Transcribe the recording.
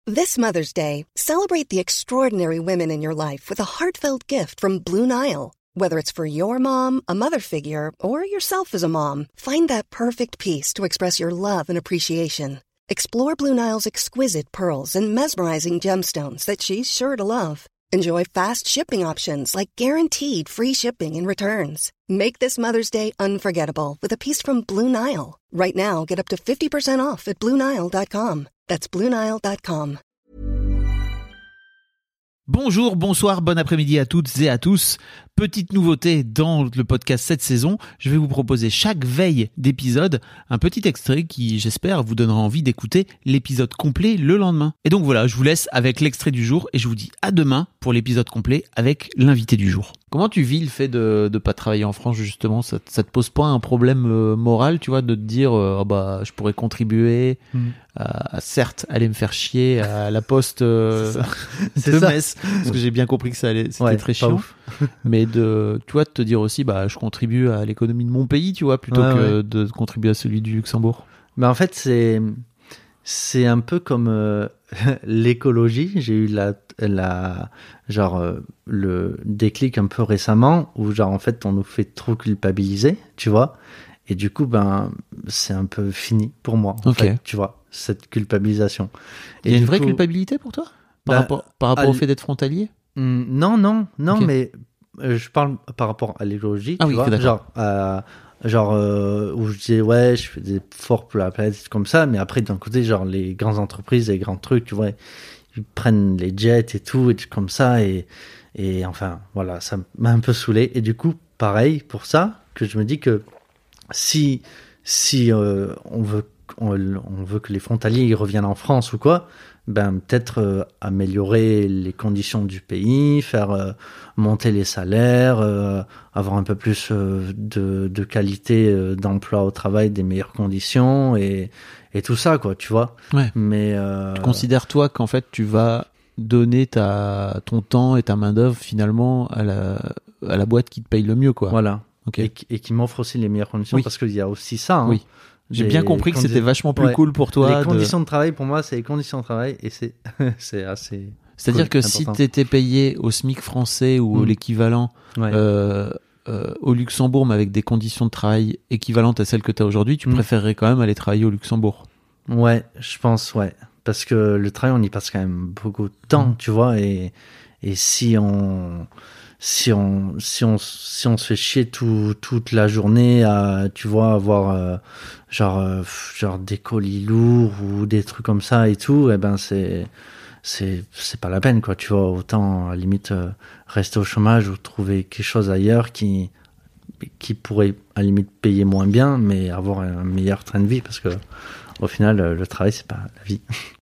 This Mother's Day, celebrate the extraordinary women in your life with a heartfelt gift from Blue Nile. Whether it's for your mom, a mother figure, or yourself as a mom, find that perfect piece to express your love and appreciation. Explore Blue Nile's exquisite pearls and mesmerizing gemstones that she's sure to love. Enjoy fast shipping options like guaranteed free shipping and returns. Make this Mother's Day unforgettable with a piece from Blue Nile. Right now, get up to 50% off at BlueNile.com. That's BlueNile.com. Bonjour, bonsoir, bon après-midi à toutes et à tous. Petite nouveauté dans le podcast cette saison, je vais vous proposer chaque veille d'épisode un petit extrait qui, j'espère, vous donnera envie d'écouter l'épisode complet le lendemain. Et donc voilà, je vous laisse avec l'extrait du jour et je vous dis à demain pour l'épisode complet avec l'invité du jour. Comment tu vis le fait de pas travailler en France justement? Ça te pose pas un problème moral, tu vois, de te dire je pourrais contribuer à certes aller me faire chier à la poste de Metz, parce que j'ai bien compris que c'était très chiant, mais de te dire aussi je contribue à l'économie de mon pays, tu vois, plutôt que de contribuer à celui du Luxembourg. Mais en fait c'est un peu comme l'écologie. J'ai eu le déclic un peu récemment où en fait on nous fait trop culpabiliser, tu vois, et du coup c'est un peu fini pour moi en fait, tu vois, cette culpabilisation. Il y a une vraie culpabilité pour toi par rapport au fait d'être frontalier? Non, Okay. mais je parle par rapport à l'écologie, tu vois, où je disais je fais des efforts pour la planète comme ça, mais après d'un côté les grandes entreprises, les grands trucs, tu vois, ils prennent les jets et tout et comme ça, et enfin voilà, ça m'a un peu saoulé. Et du coup pareil pour ça, que je me dis que si on veut que les frontaliers ils reviennent en France ou quoi, peut-être améliorer les conditions du pays, faire monter les salaires, avoir un peu plus de qualité d'emploi au travail, des meilleures conditions et tout ça, quoi, tu vois. Ouais. Mais tu considères toi qu'en fait tu vas donner ton temps et ta main d'œuvre finalement à la boîte qui te paye le mieux, quoi. Voilà. Okay. Et qui m'offre aussi les meilleures conditions, parce qu'il y a aussi ça. Hein. Oui. J'ai bien compris que c'était vachement plus cool pour toi. Les conditions de travail, pour moi, c'est les conditions de travail, et c'est assez. C'est-à-dire que important. si t'étais payé au SMIC français ou l'équivalent au Luxembourg, mais avec des conditions de travail équivalentes à celles que t'as aujourd'hui, tu préférerais quand même aller travailler au Luxembourg? Ouais, je pense, parce que le travail, on y passe quand même beaucoup de temps, tu vois, et si on se fait chier toute la journée à, tu vois, avoir genre des colis lourds ou des trucs comme ça et tout, c'est pas la peine, quoi, tu vois. Autant à la limite rester au chômage ou trouver quelque chose ailleurs qui pourrait à la limite payer moins bien, mais avoir un meilleur train de vie, parce que au final le travail c'est pas la vie.